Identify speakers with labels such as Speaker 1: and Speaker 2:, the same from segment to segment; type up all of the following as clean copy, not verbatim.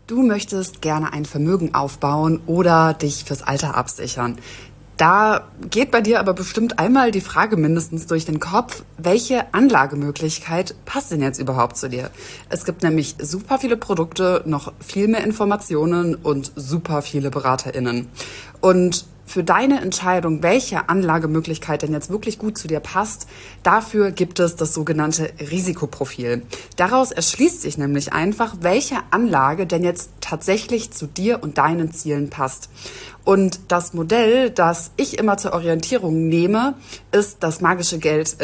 Speaker 1: Du möchtest gerne ein Vermögen aufbauen oder dich fürs Alter absichern. Da geht bei dir aber bestimmt einmal die Frage mindestens durch den Kopf, welche Anlagemöglichkeit passt denn jetzt überhaupt zu dir? Es gibt nämlich super viele Produkte, noch viel mehr Informationen und super viele BeraterInnen. Und für deine Entscheidung, welche Anlagemöglichkeit denn jetzt wirklich gut zu dir passt, dafür gibt es das sogenannte Risikoprofil. Daraus erschließt sich nämlich einfach, welche Anlage denn jetzt tatsächlich zu dir und deinen Zielen passt. Und das Modell, das ich immer zur Orientierung nehme, ist das magische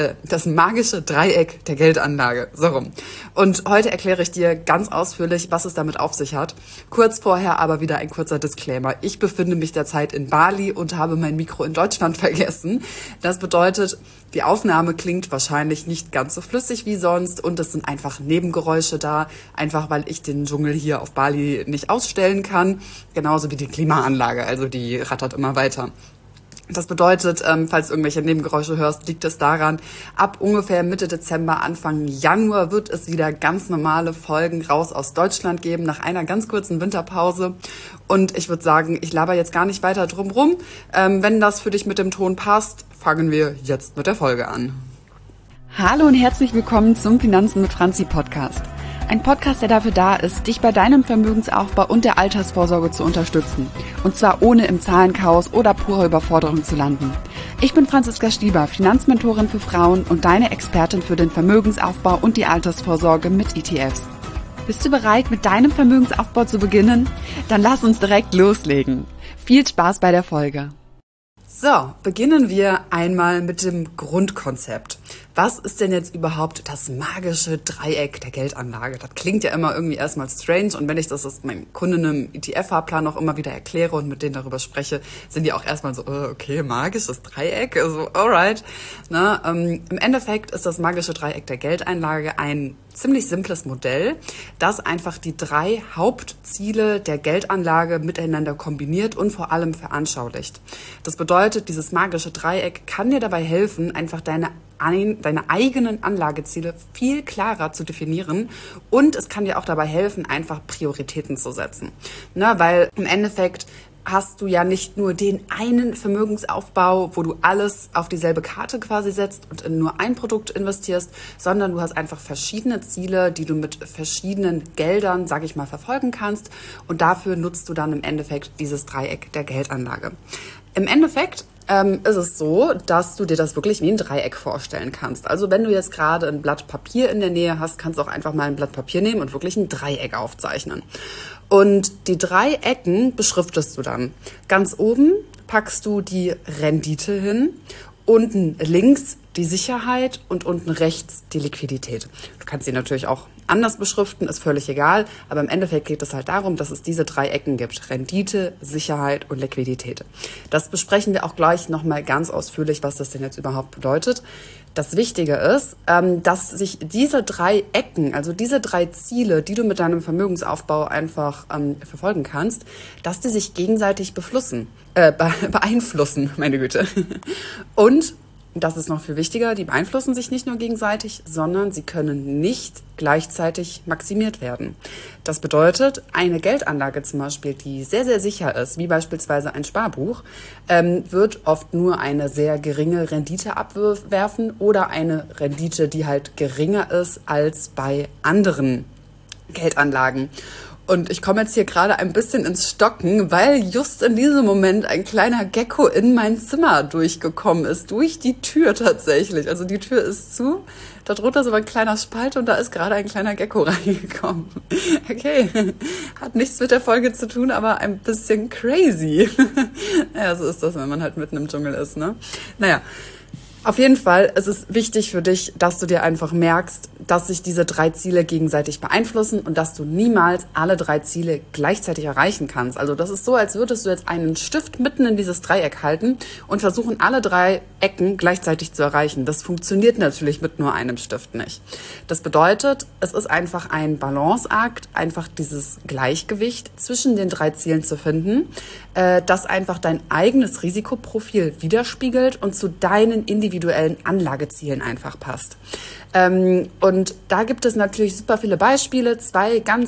Speaker 1: Dreieck der Geldanlage. So rum. Und heute erkläre ich dir ganz ausführlich, was es damit auf sich hat. Kurz vorher aber wieder ein kurzer Disclaimer. Ich befinde mich derzeit in Bali und habe mein Mikro in Deutschland vergessen. Das bedeutet, die Aufnahme klingt wahrscheinlich nicht ganz so flüssig wie sonst und es sind einfach Nebengeräusche da, einfach weil ich den Dschungel hier auf Bali nicht ausstellen kann, genauso wie die Klimaanlage, also die rattert immer weiter. Das bedeutet, falls du irgendwelche Nebengeräusche hörst, liegt es daran, ab ungefähr Mitte Dezember, Anfang Januar wird es wieder ganz normale Folgen raus aus Deutschland geben, nach einer ganz kurzen Winterpause. Und ich würde sagen, ich laber jetzt gar nicht weiter drum rum. Wenn das für dich mit dem Ton passt, fangen wir jetzt mit der Folge an.
Speaker 2: Hallo und herzlich willkommen zum Finanzen mit Franzi Podcast. Ein Podcast, der dafür da ist, dich bei deinem Vermögensaufbau und der Altersvorsorge zu unterstützen. Und zwar ohne im Zahlenchaos oder purer Überforderung zu landen. Ich bin Franziska Stieber, Finanzmentorin für Frauen und deine Expertin für den Vermögensaufbau und die Altersvorsorge mit ETFs. Bist du bereit, mit deinem Vermögensaufbau zu beginnen? Dann lass uns direkt loslegen. Viel Spaß bei der Folge.
Speaker 1: So, beginnen wir einmal mit dem Grundkonzept. Was ist denn jetzt überhaupt das magische Dreieck der Geldanlage? Das klingt ja immer irgendwie erstmal strange und wenn ich das meinem Kunden im ETF-Fahrplan auch immer wieder erkläre und mit denen darüber spreche, sind die auch erstmal so, okay, magisches Dreieck, also alright. Im Endeffekt ist das magische Dreieck der Geldeinlage ein ziemlich simples Modell, das einfach die 3 Hauptziele der Geldanlage miteinander kombiniert und vor allem veranschaulicht. Das bedeutet, dieses magische Dreieck kann dir dabei helfen, einfach deine eigenen Anlageziele viel klarer zu definieren und es kann dir auch dabei helfen, einfach Prioritäten zu setzen. Weil im Endeffekt hast du ja nicht nur den einen Vermögensaufbau, wo du alles auf dieselbe Karte quasi setzt und in nur ein Produkt investierst, sondern du hast einfach verschiedene Ziele, die du mit verschiedenen Geldern, sage ich mal, verfolgen kannst und dafür nutzt du dann im Endeffekt dieses Dreieck der Geldanlage. Im Endeffekt ist es so, dass du dir das wirklich wie ein Dreieck vorstellen kannst. Also wenn du jetzt gerade ein Blatt Papier in der Nähe hast, kannst du auch einfach mal ein Blatt Papier nehmen und wirklich ein Dreieck aufzeichnen. Und die 3 Ecken beschriftest du dann. Ganz oben packst du die Rendite hin, unten links die Sicherheit und unten rechts die Liquidität. Du kannst sie natürlich auch anders beschriften, ist völlig egal, aber im Endeffekt geht es halt darum, dass es diese 3 Ecken gibt. Rendite, Sicherheit und Liquidität. Das besprechen wir auch gleich nochmal ganz ausführlich, was das denn jetzt überhaupt bedeutet. Das Wichtige ist, dass sich diese 3 Ecken, also diese 3 Ziele, die du mit deinem Vermögensaufbau einfach verfolgen kannst, dass die sich gegenseitig beeinflussen, meine Güte. Und das ist noch viel wichtiger, die beeinflussen sich nicht nur gegenseitig, sondern sie können nicht gleichzeitig maximiert werden. Das bedeutet, eine Geldanlage zum Beispiel, die sehr, sehr sicher ist, wie beispielsweise ein Sparbuch, wird oft nur eine sehr geringe Rendite abwerfen oder eine Rendite, die halt geringer ist als bei anderen Geldanlagen. Und ich komme jetzt hier gerade ein bisschen ins Stocken, weil just in diesem Moment ein kleiner Gecko in mein Zimmer durchgekommen ist. Durch die Tür tatsächlich. Also die Tür ist zu, darunter ist aber ein kleiner Spalt und da ist gerade ein kleiner Gecko reingekommen. Okay, hat nichts mit der Folge zu tun, aber ein bisschen crazy. Ja, so ist das, wenn man halt mitten im Dschungel ist, ne? Naja. Auf jeden Fall ist es wichtig für dich, dass du dir einfach merkst, dass sich diese 3 Ziele gegenseitig beeinflussen und dass du niemals alle 3 Ziele gleichzeitig erreichen kannst. Also das ist so, als würdest du jetzt einen Stift mitten in dieses Dreieck halten und versuchen, alle 3 Ecken gleichzeitig zu erreichen. Das funktioniert natürlich mit nur einem Stift nicht. Das bedeutet, es ist einfach ein Balanceakt, einfach dieses Gleichgewicht zwischen den 3 Zielen zu finden, das einfach dein eigenes Risikoprofil widerspiegelt und zu deinen individuellen Anlagezielen einfach passt. Und da gibt es natürlich super viele Beispiele. 2 ganz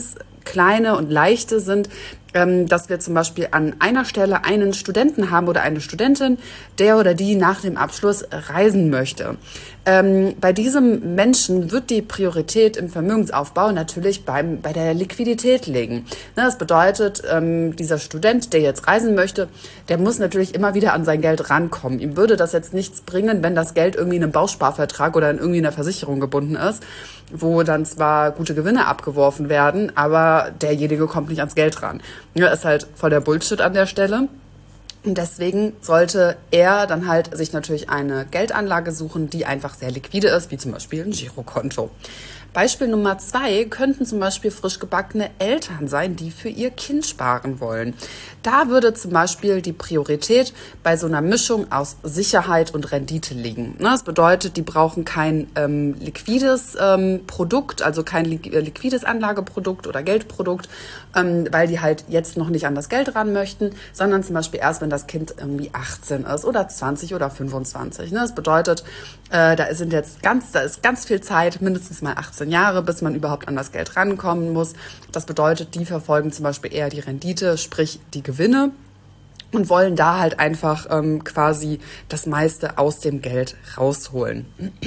Speaker 1: kleine und leichte sind, dass wir zum Beispiel an einer Stelle einen Studenten haben oder eine Studentin, der oder die nach dem Abschluss reisen möchte. Bei diesem Menschen wird die Priorität im Vermögensaufbau natürlich bei der Liquidität liegen. Das bedeutet, dieser Student, der jetzt reisen möchte, der muss natürlich immer wieder an sein Geld rankommen. Ihm würde das jetzt nichts bringen, wenn das Geld irgendwie in einem Bausparvertrag oder in irgendwie einer Versicherung gebunden ist, wo dann zwar gute Gewinne abgeworfen werden, aber derjenige kommt nicht ans Geld ran. Ja, ist halt voll der Bullshit an der Stelle. Und deswegen sollte er dann halt sich natürlich eine Geldanlage suchen, die einfach sehr liquide ist, wie zum Beispiel ein Girokonto. Beispiel Nummer 2 könnten zum Beispiel frisch gebackene Eltern sein, die für ihr Kind sparen wollen. Da würde zum Beispiel die Priorität bei so einer Mischung aus Sicherheit und Rendite liegen. Das bedeutet, die brauchen kein liquides Produkt, also kein liquides Anlageprodukt oder Geldprodukt, weil die halt jetzt noch nicht an das Geld ran möchten, sondern zum Beispiel erst, wenn das Kind irgendwie 18 ist oder 20 oder 25. Das bedeutet, da ist ganz viel Zeit, mindestens mal 18 Jahre, bis man überhaupt an das Geld rankommen muss. Das bedeutet, die verfolgen zum Beispiel eher die Rendite, sprich die Gewinne, und wollen da halt einfach quasi das meiste aus dem Geld rausholen.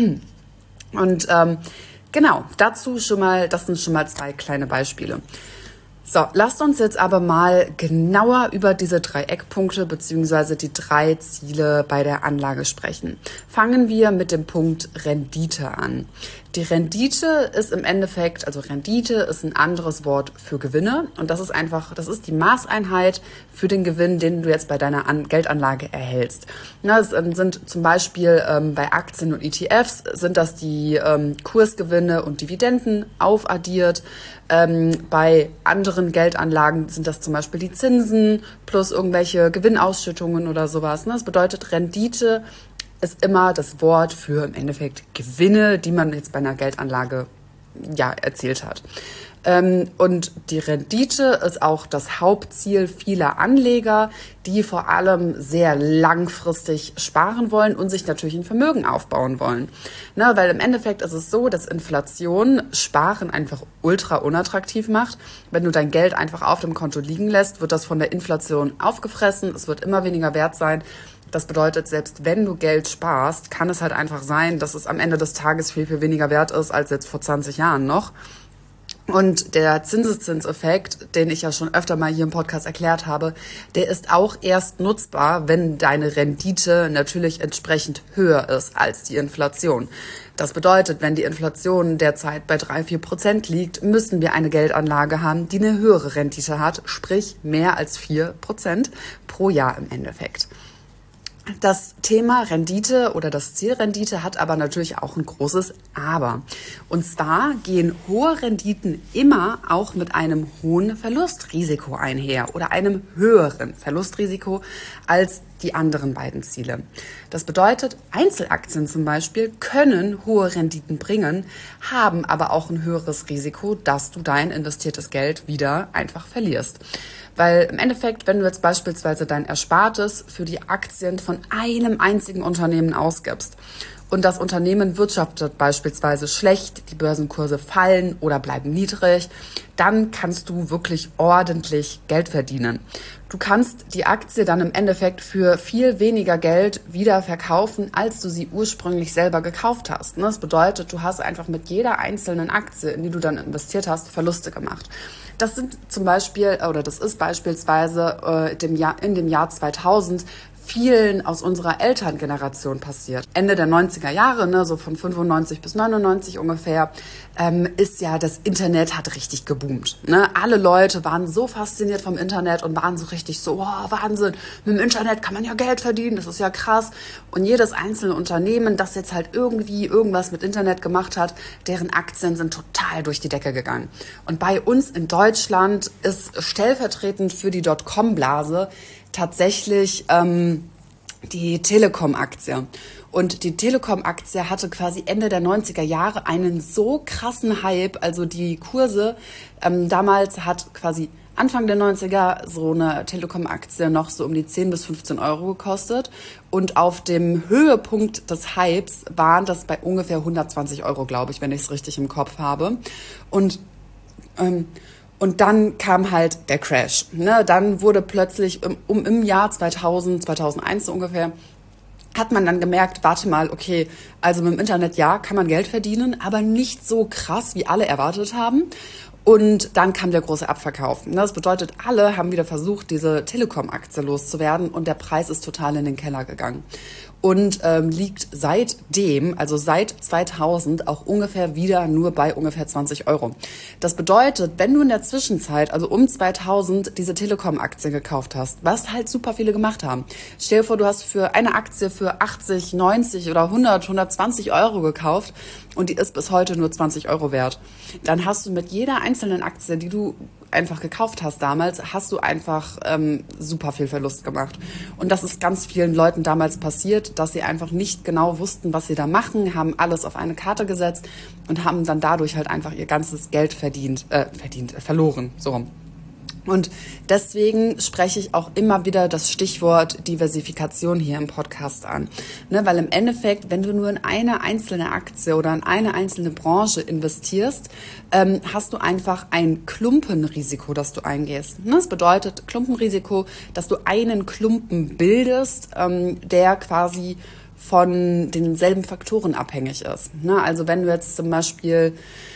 Speaker 1: Und genau, das sind schon mal 2 kleine Beispiele. So, lasst uns jetzt aber mal genauer über diese 3 Eckpunkte bzw. die 3 Ziele bei der Anlage sprechen. Fangen wir mit dem Punkt Rendite an. Die Rendite ist im Endeffekt, also Rendite ist ein anderes Wort für Gewinne, und das ist die Maßeinheit für den Gewinn, den du jetzt bei deiner Geldanlage erhältst. Das sind zum Beispiel bei Aktien und ETFs sind das die Kursgewinne und Dividenden aufaddiert. Bei anderen Geldanlagen sind das zum Beispiel die Zinsen plus irgendwelche Gewinnausschüttungen oder sowas. Das bedeutet, Rendite ist immer das Wort für im Endeffekt Gewinne, die man jetzt bei einer Geldanlage erzielt hat. Und die Rendite ist auch das Hauptziel vieler Anleger, die vor allem sehr langfristig sparen wollen und sich natürlich ein Vermögen aufbauen wollen. Weil im Endeffekt ist es so, dass Inflation Sparen einfach ultra unattraktiv macht. Wenn du dein Geld einfach auf dem Konto liegen lässt, wird das von der Inflation aufgefressen. Es wird immer weniger wert sein. Das bedeutet, selbst wenn du Geld sparst, kann es halt einfach sein, dass es am Ende des Tages viel, viel weniger wert ist als jetzt vor 20 Jahren noch. Und der Zinseszinseffekt, den ich ja schon öfter mal hier im Podcast erklärt habe, der ist auch erst nutzbar, wenn deine Rendite natürlich entsprechend höher ist als die Inflation. Das bedeutet, wenn die Inflation derzeit bei 3-4% liegt, müssen wir eine Geldanlage haben, die eine höhere Rendite hat, sprich mehr als 4% pro Jahr im Endeffekt. Das Thema Rendite oder das Ziel Rendite hat aber natürlich auch ein großes Aber. Und zwar gehen hohe Renditen immer auch mit einem hohen Verlustrisiko einher oder einem höheren Verlustrisiko als die anderen beiden Ziele. Das bedeutet, Einzelaktien zum Beispiel können hohe Renditen bringen, haben aber auch ein höheres Risiko, dass du dein investiertes Geld wieder einfach verlierst. Weil im Endeffekt, wenn du jetzt beispielsweise dein Erspartes für die Aktien von einem einzigen Unternehmen ausgibst und das Unternehmen wirtschaftet beispielsweise schlecht, die Börsenkurse fallen oder bleiben niedrig, dann kannst du wirklich ordentlich Geld verdienen. Du kannst die Aktie dann im Endeffekt für viel weniger Geld wieder verkaufen, als du sie ursprünglich selber gekauft hast. Das bedeutet, du hast einfach mit jeder einzelnen Aktie, in die du dann investiert hast, Verluste gemacht. Das ist beispielsweise in dem Jahr 2000 vielen aus unserer Elterngeneration passiert. Ende der 90er Jahre, so von 95 bis 99 ungefähr, ist ja das Internet hat richtig geboomt. Alle Leute waren so fasziniert vom Internet und waren so richtig so, wow, Wahnsinn, mit dem Internet kann man ja Geld verdienen, das ist ja krass. Und jedes einzelne Unternehmen, das jetzt halt irgendwie irgendwas mit Internet gemacht hat, deren Aktien sind total durch die Decke gegangen. Und bei uns in Deutschland ist stellvertretend für die Dotcom-Blase tatsächlich die Telekom-Aktie. Und die Telekom-Aktie hatte quasi Ende der 90er Jahre einen so krassen Hype, also die Kurse, damals hat quasi Anfang der 90er so eine Telekom-Aktie noch so um die 10 bis 15 Euro gekostet. Und auf dem Höhepunkt des Hypes waren das bei ungefähr 120 Euro, glaube ich, wenn ich es richtig im Kopf habe. Und Und dann kam halt der Crash. Ne? Dann wurde plötzlich im Jahr 2000, 2001 so ungefähr, hat man dann gemerkt, warte mal, okay, also mit dem Internet, ja, kann man Geld verdienen, aber nicht so krass, wie alle erwartet haben. Und dann kam der große Abverkauf. Das bedeutet, alle haben wieder versucht, diese Telekom-Aktie loszuwerden und der Preis ist total in den Keller gegangen. Und liegt seitdem, also seit 2000, auch ungefähr wieder nur bei ungefähr 20 Euro. Das bedeutet, wenn du in der Zwischenzeit, also um 2000, diese Telekom-Aktie gekauft hast, was halt super viele gemacht haben. Stell dir vor, du hast für eine Aktie für 80, 90 oder 100, 120 Euro gekauft und die ist bis heute nur 20 Euro wert. Dann hast du mit jeder einzelnen Aktie, die du einfach gekauft hast damals, hast du einfach super viel Verlust gemacht. Und das ist ganz vielen Leuten damals passiert, dass sie einfach nicht genau wussten, was sie da machen, haben alles auf eine Karte gesetzt und haben dann dadurch halt einfach ihr ganzes Geld verloren, so rum. Und deswegen spreche ich auch immer wieder das Stichwort Diversifikation hier im Podcast an. Ne, weil im Endeffekt, wenn du nur in eine einzelne Aktie oder in eine einzelne Branche investierst, hast du einfach ein Klumpenrisiko, das du eingehst. Ne, das bedeutet Klumpenrisiko, dass du einen Klumpen bildest, der quasi von denselben Faktoren abhängig ist. Ne, also wenn du jetzt zum Beispiel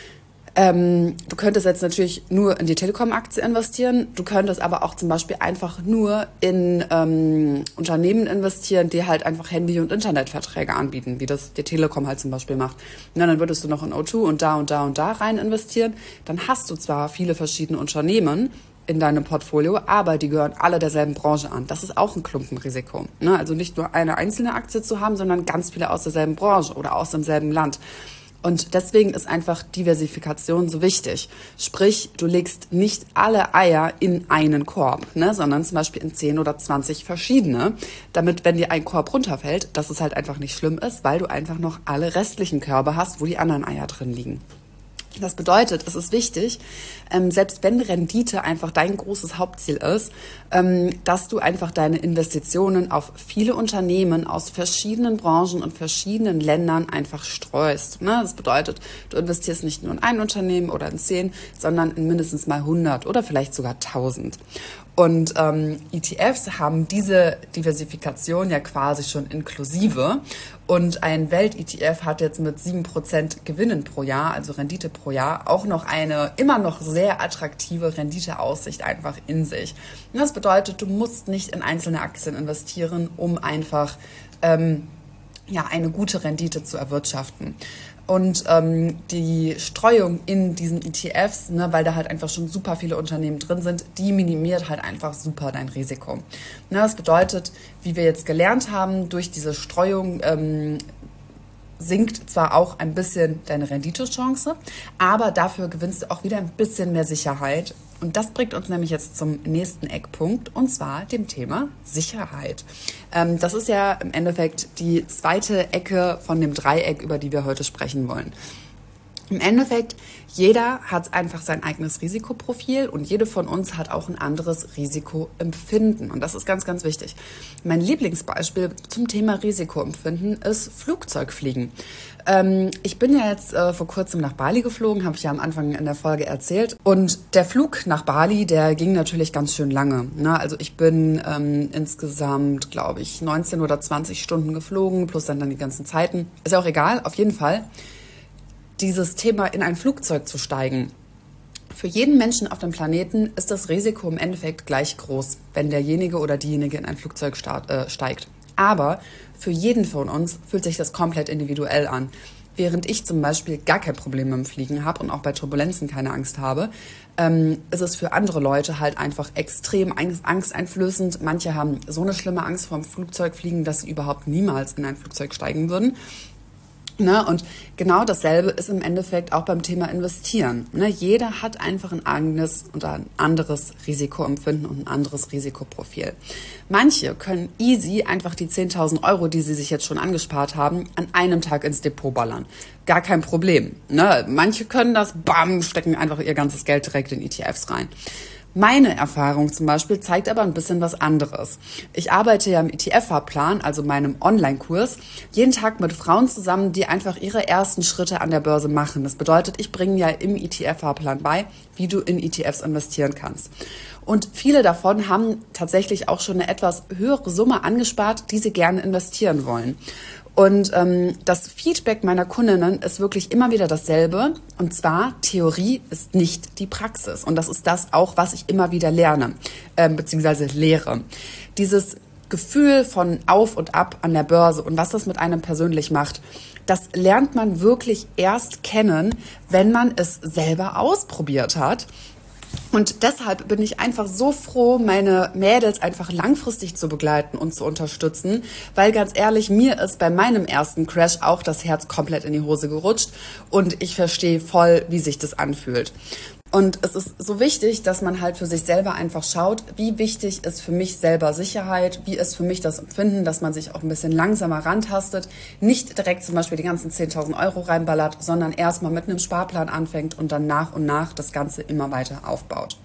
Speaker 1: du könntest jetzt natürlich nur in die Telekom-Aktie investieren, du könntest aber auch zum Beispiel einfach nur in Unternehmen investieren, die halt einfach Handy- und Internetverträge anbieten, wie das die Telekom halt zum Beispiel macht. Und dann würdest du noch in O2 und da und da und da rein investieren. Dann hast du zwar viele verschiedene Unternehmen in deinem Portfolio, aber die gehören alle derselben Branche an. Das ist auch ein Klumpenrisiko. Ne? Also nicht nur eine einzelne Aktie zu haben, sondern ganz viele aus derselben Branche oder aus demselben Land. Und deswegen ist einfach Diversifikation so wichtig. Sprich, du legst nicht alle Eier in einen Korb, ne, sondern zum Beispiel in 10 oder 20 verschiedene, damit, wenn dir ein Korb runterfällt, dass es halt einfach nicht schlimm ist, weil du einfach noch alle restlichen Körbe hast, wo die anderen Eier drin liegen. Das bedeutet, es ist wichtig, selbst wenn Rendite einfach dein großes Hauptziel ist, dass du einfach deine Investitionen auf viele Unternehmen aus verschiedenen Branchen und verschiedenen Ländern einfach streust. Das bedeutet, du investierst nicht nur in ein Unternehmen oder in 10, sondern in mindestens mal 100 oder vielleicht sogar 1000. Und ETFs haben diese Diversifikation ja quasi schon inklusive. Und ein Welt-ETF hat jetzt mit 7% Gewinnen pro Jahr, also Rendite pro Jahr, auch noch eine immer noch sehr attraktive Renditeaussicht einfach in sich. Und das bedeutet, du musst nicht in einzelne Aktien investieren, um einfach eine gute Rendite zu erwirtschaften. Und die Streuung in diesen ETFs, ne, weil da halt einfach schon super viele Unternehmen drin sind, die minimiert halt einfach super dein Risiko. Ne, das bedeutet, wie wir jetzt gelernt haben, durch diese Streuung sinkt zwar auch ein bisschen deine Renditechance, aber dafür gewinnst du auch wieder ein bisschen mehr Sicherheit. Und das bringt uns nämlich jetzt zum nächsten Eckpunkt, und zwar dem Thema Sicherheit. Das ist ja im Endeffekt die zweite Ecke von dem Dreieck, über die wir heute sprechen wollen. Im Endeffekt, jeder hat einfach sein eigenes Risikoprofil und jede von uns hat auch ein anderes Risikoempfinden. Und das ist ganz, ganz wichtig. Mein Lieblingsbeispiel zum Thema Risikoempfinden ist Flugzeugfliegen. Ich bin ja jetzt vor kurzem nach Bali geflogen, habe ich ja am Anfang in der Folge erzählt. Und der Flug nach Bali, der ging natürlich ganz schön lange. Ne? Also ich bin insgesamt, glaube ich, 19 oder 20 Stunden geflogen, plus dann die ganzen Zeiten. Ist ja auch egal, auf jeden Fall. Dieses Thema, in ein Flugzeug zu steigen. Für jeden Menschen auf dem Planeten ist das Risiko im Endeffekt gleich groß, wenn derjenige oder diejenige in ein Flugzeug steigt. Aber für jeden von uns fühlt sich das komplett individuell an. Während ich zum Beispiel gar kein Problem mit dem Fliegen habe und auch bei Turbulenzen keine Angst habe, ist es für andere Leute halt einfach extrem angsteinflößend. Manche haben so eine schlimme Angst vor dem Flugzeugfliegen, dass sie überhaupt niemals in ein Flugzeug steigen würden. Ne? Und genau dasselbe ist im Endeffekt auch beim Thema Investieren. Ne? Jeder hat einfach ein eigenes und ein anderes Risikoempfinden und ein anderes Risikoprofil. Manche können easy einfach die 10.000 Euro, die sie sich jetzt schon angespart haben, an einem Tag ins Depot ballern. Gar kein Problem. Ne? Manche können das, stecken einfach ihr ganzes Geld direkt in ETFs rein. Meine Erfahrung zum Beispiel zeigt aber ein bisschen was anderes. Ich arbeite ja im ETF-Fahrplan, also meinem Online-Kurs, jeden Tag mit Frauen zusammen, die einfach ihre ersten Schritte an der Börse machen. Das bedeutet, ich bringe ja im ETF-Fahrplan bei, wie du in ETFs investieren kannst. Und viele davon haben tatsächlich auch schon eine etwas höhere Summe angespart, die sie gerne investieren wollen. Und das Feedback meiner Kundinnen ist wirklich immer wieder dasselbe. Und zwar, Theorie ist nicht die Praxis. Und das ist das auch, was ich immer wieder lerne, beziehungsweise lehre. Dieses Gefühl von Auf und Ab an der Börse und was das mit einem persönlich macht, das lernt man wirklich erst kennen, wenn man es selber ausprobiert hat. Und deshalb bin ich einfach so froh, meine Mädels einfach langfristig zu begleiten und zu unterstützen, weil ganz ehrlich, mir ist bei meinem ersten Crash auch das Herz komplett in die Hose gerutscht und ich verstehe voll, wie sich das anfühlt. Und es ist so wichtig, dass man halt für sich selber einfach schaut, wie wichtig ist für mich selber Sicherheit, wie ist für mich das Empfinden, dass man sich auch ein bisschen langsamer rantastet, nicht direkt zum Beispiel die ganzen 10.000 Euro reinballert, sondern erstmal mit einem Sparplan anfängt und dann nach und nach das Ganze immer weiter aufbaut.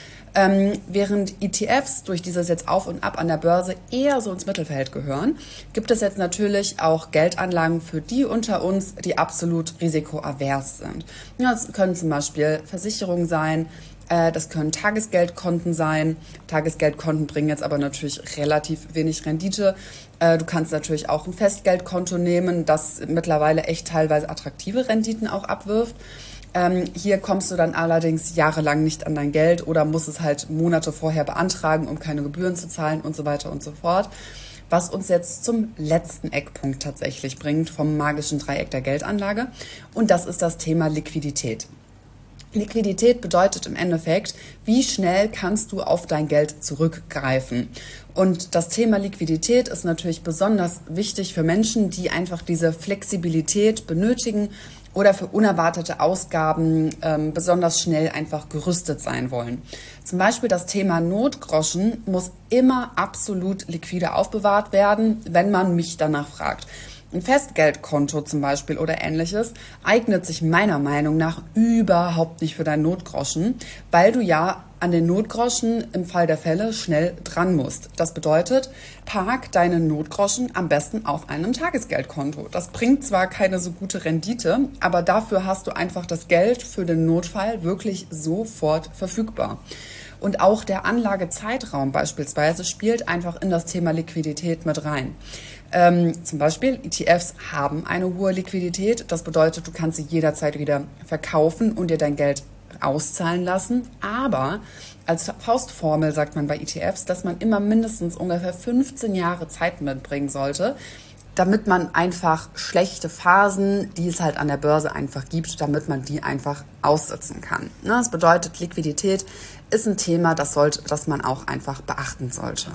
Speaker 1: Während ETFs durch dieses jetzt Auf und Ab an der Börse eher so ins Mittelfeld gehören, gibt es jetzt natürlich auch Geldanlagen für die unter uns, die absolut risikoavers sind. Ja, das können zum Beispiel Versicherungen sein, das können Tagesgeldkonten sein. Tagesgeldkonten bringen jetzt aber natürlich relativ wenig Rendite. Du kannst natürlich auch ein Festgeldkonto nehmen, das mittlerweile echt teilweise attraktive Renditen auch abwirft. Hier kommst du dann allerdings jahrelang nicht an dein Geld oder musst es halt Monate vorher beantragen, um keine Gebühren zu zahlen und so weiter und so fort. Was uns jetzt zum letzten Eckpunkt tatsächlich bringt vom magischen Dreieck der Geldanlage. Und das ist das Thema Liquidität. Liquidität bedeutet im Endeffekt, wie schnell kannst du auf dein Geld zurückgreifen. Und das Thema Liquidität ist natürlich besonders wichtig für Menschen, die einfach diese Flexibilität benötigen oder für unerwartete Ausgaben besonders schnell einfach gerüstet sein wollen. Zum Beispiel das Thema Notgroschen muss immer absolut liquide aufbewahrt werden, wenn man mich danach fragt. Ein Festgeldkonto zum Beispiel oder ähnliches eignet sich meiner Meinung nach überhaupt nicht für deinen Notgroschen, weil du ja an den Notgroschen im Fall der Fälle schnell dran musst. Das bedeutet, park deine Notgroschen am besten auf einem Tagesgeldkonto. Das bringt zwar keine so gute Rendite, aber dafür hast du einfach das Geld für den Notfall wirklich sofort verfügbar. Und auch der Anlagezeitraum beispielsweise spielt einfach in das Thema Liquidität mit rein. Zum Beispiel ETFs haben eine hohe Liquidität. Das bedeutet, du kannst sie jederzeit wieder verkaufen und dir dein Geld auszahlen lassen. Aber als Faustformel sagt man bei ETFs, dass man immer mindestens ungefähr 15 Jahre Zeit mitbringen sollte, damit man einfach schlechte Phasen, die es halt an der Börse einfach gibt, damit man die einfach aussitzen kann. Das bedeutet, Liquidität ist ein Thema, das man auch einfach beachten sollte.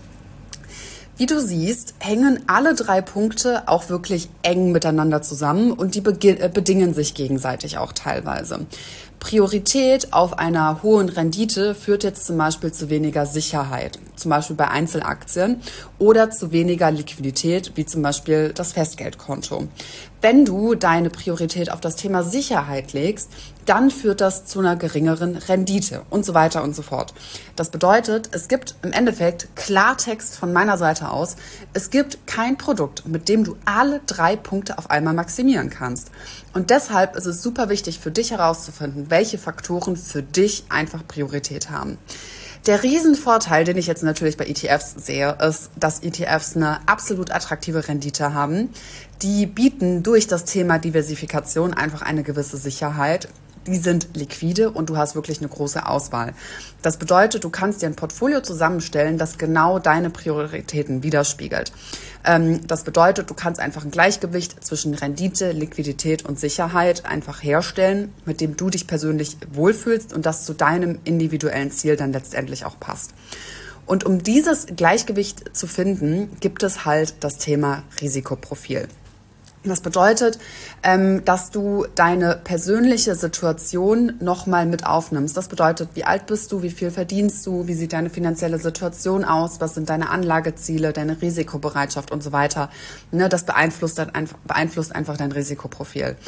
Speaker 1: Wie du siehst, hängen alle 3 Punkte auch wirklich eng miteinander zusammen und die bedingen sich gegenseitig auch teilweise. Priorität auf einer hohen Rendite führt jetzt zum Beispiel zu weniger Sicherheit, zum Beispiel bei Einzelaktien, oder zu weniger Liquidität, wie zum Beispiel das Festgeldkonto. Wenn du deine Priorität auf das Thema Sicherheit legst, dann führt das zu einer geringeren Rendite und so weiter und so fort. Das bedeutet, es gibt im Endeffekt Klartext von meiner Seite aus, es gibt kein Produkt, mit dem du alle 3 Punkte auf einmal maximieren kannst. Und deshalb ist es super wichtig für dich herauszufinden, welche Faktoren für dich einfach Priorität haben. Der Riesenvorteil, den ich jetzt natürlich bei ETFs sehe, ist, dass ETFs eine absolut attraktive Rendite haben. Die bieten durch das Thema Diversifikation einfach eine gewisse Sicherheit. Die sind liquide und du hast wirklich eine große Auswahl. Das bedeutet, du kannst dir ein Portfolio zusammenstellen, das genau deine Prioritäten widerspiegelt. Das bedeutet, du kannst einfach ein Gleichgewicht zwischen Rendite, Liquidität und Sicherheit einfach herstellen, mit dem du dich persönlich wohlfühlst und das zu deinem individuellen Ziel dann letztendlich auch passt. Und um dieses Gleichgewicht zu finden, gibt es halt das Thema Risikoprofil. Das bedeutet, dass du deine persönliche Situation nochmal mit aufnimmst. Das bedeutet, wie alt bist du, wie viel verdienst du, wie sieht deine finanzielle Situation aus, was sind deine Anlageziele, deine Risikobereitschaft und so weiter. Das beeinflusst einfach dein Risikoprofil.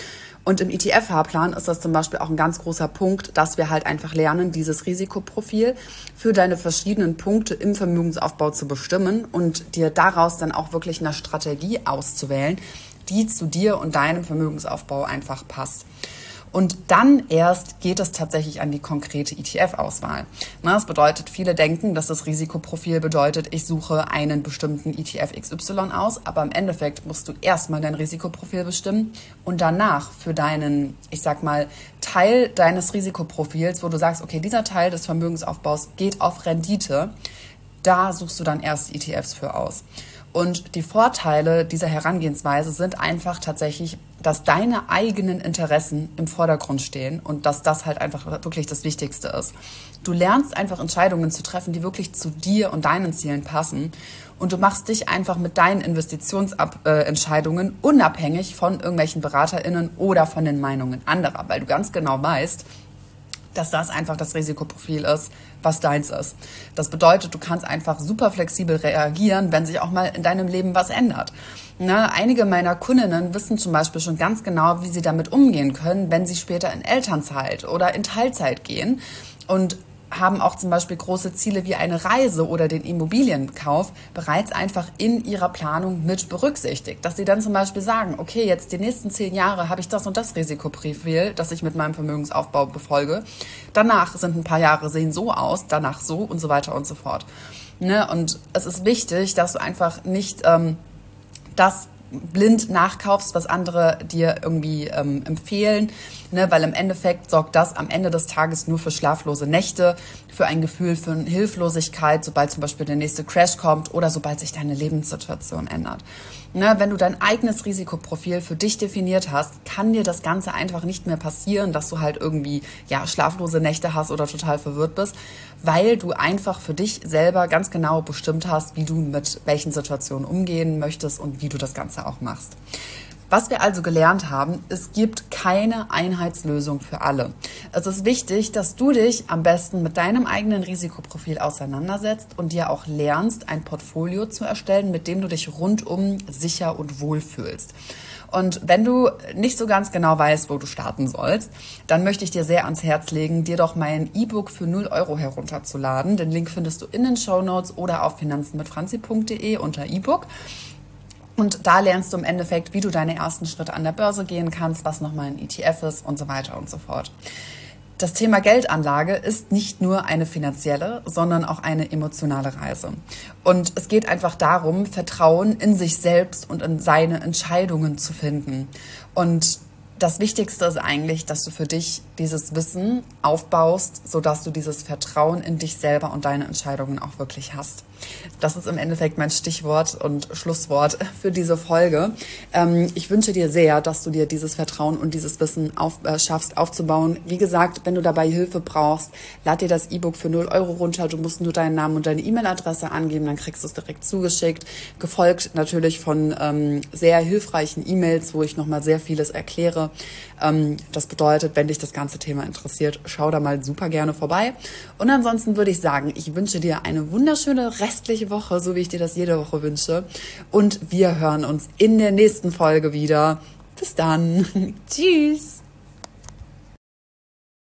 Speaker 1: Und im ETF-Fahrplan ist das zum Beispiel auch ein ganz großer Punkt, dass wir halt einfach lernen, dieses Risikoprofil für deine verschiedenen Punkte im Vermögensaufbau zu bestimmen und dir daraus dann auch wirklich eine Strategie auszuwählen, die zu dir und deinem Vermögensaufbau einfach passt. Und dann erst geht es tatsächlich an die konkrete ETF-Auswahl. Das bedeutet, viele denken, dass das Risikoprofil bedeutet, ich suche einen bestimmten ETF XY aus, aber im Endeffekt musst du erstmal dein Risikoprofil bestimmen und danach für deinen, ich sag mal, Teil deines Risikoprofils, wo du sagst, okay, dieser Teil des Vermögensaufbaus geht auf Rendite, da suchst du dann erst ETFs für aus. Und die Vorteile dieser Herangehensweise sind einfach tatsächlich, dass deine eigenen Interessen im Vordergrund stehen und dass das halt einfach wirklich das Wichtigste ist. Du lernst einfach Entscheidungen zu treffen, die wirklich zu dir und deinen Zielen passen. Und du machst dich einfach mit deinen Investitionsentscheidungen unabhängig von irgendwelchen BeraterInnen oder von den Meinungen anderer, weil du ganz genau weißt, dass das einfach das Risikoprofil ist, was deins ist. Das bedeutet, du kannst einfach super flexibel reagieren, wenn sich auch mal in deinem Leben was ändert. Einige meiner Kundinnen wissen zum Beispiel schon ganz genau, wie sie damit umgehen können, wenn sie später in Elternzeit oder in Teilzeit gehen und haben auch zum Beispiel große Ziele wie eine Reise oder den Immobilienkauf bereits einfach in ihrer Planung mit berücksichtigt. Dass sie dann zum Beispiel sagen, okay, jetzt die nächsten 10 Jahre habe ich das und das Risikoprofil, das ich mit meinem Vermögensaufbau befolge. Danach sind ein paar Jahre sehen so aus, danach so und so weiter und so fort. Und es ist wichtig, dass du einfach nicht das blind nachkaufst, was andere dir irgendwie empfehlen, weil im Endeffekt sorgt das am Ende des Tages nur für schlaflose Nächte, für ein Gefühl von Hilflosigkeit, sobald zum Beispiel der nächste Crash kommt oder sobald sich deine Lebenssituation ändert. Wenn du dein eigenes Risikoprofil für dich definiert hast, kann dir das Ganze einfach nicht mehr passieren, dass du halt irgendwie schlaflose Nächte hast oder total verwirrt bist, weil du einfach für dich selber ganz genau bestimmt hast, wie du mit welchen Situationen umgehen möchtest und wie du das Ganze auch machst. Was wir also gelernt haben, es gibt keine Einheitslösung für alle. Es ist wichtig, dass du dich am besten mit deinem eigenen Risikoprofil auseinandersetzt und dir auch lernst, ein Portfolio zu erstellen, mit dem du dich rundum sicher und wohl fühlst. Und wenn du nicht so ganz genau weißt, wo du starten sollst, dann möchte ich dir sehr ans Herz legen, dir doch mein E-Book für 0 € herunterzuladen. Den Link findest du in den Shownotes oder auf finanzenmitfranzi.de unter E-Book. Und da lernst du im Endeffekt, wie du deine ersten Schritte an der Börse gehen kannst, was nochmal ein ETF ist und so weiter und so fort. Das Thema Geldanlage ist nicht nur eine finanzielle, sondern auch eine emotionale Reise. Und es geht einfach darum, Vertrauen in sich selbst und in seine Entscheidungen zu finden. Und das Wichtigste ist eigentlich, dass du für dich dieses Wissen aufbaust, sodass du dieses Vertrauen in dich selber und deine Entscheidungen auch wirklich hast. Das ist im Endeffekt mein Stichwort und Schlusswort für diese Folge. Ich wünsche dir sehr, dass du dir dieses Vertrauen und dieses Wissen schaffst aufzubauen. Wie gesagt, wenn du dabei Hilfe brauchst, lad dir das E-Book für 0 € runter. Du musst nur deinen Namen und deine E-Mail-Adresse angeben, dann kriegst du es direkt zugeschickt. Gefolgt natürlich von sehr hilfreichen E-Mails, wo ich nochmal sehr vieles erkläre. Das bedeutet, wenn dich das ganze Thema interessiert, schau da mal super gerne vorbei. Und ansonsten würde ich sagen, ich wünsche dir eine wunderschöne restliche Woche, so wie ich dir das jede Woche wünsche. Und wir hören uns in der nächsten Folge wieder. Bis dann. Tschüss.